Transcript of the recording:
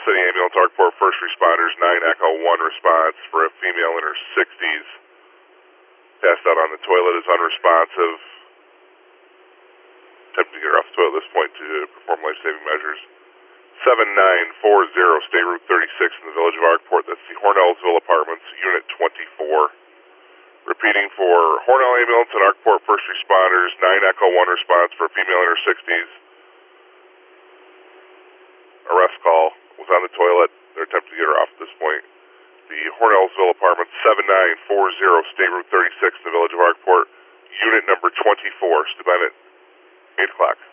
City Ambulance, Arkport first responders, 9 Echo 1 response for a female in her 60s. Passed out on the toilet, is unresponsive. Attempting to get her off the toilet at this point to perform life-saving measures. 7940, State Route 36 in the village of Arkport. That's the Hornellsville Apartments, Unit 24. Repeating for Hornell Ambulance and Arkport first responders, 9 Echo 1 response for a female in her 60s. Arrest call, was on the toilet. They're attempting to get her off at this point. The Hornellsville Apartments, 7940, State Route 36 in the village of Arkport, Unit number 24. Stu Bennett, 8 o'clock.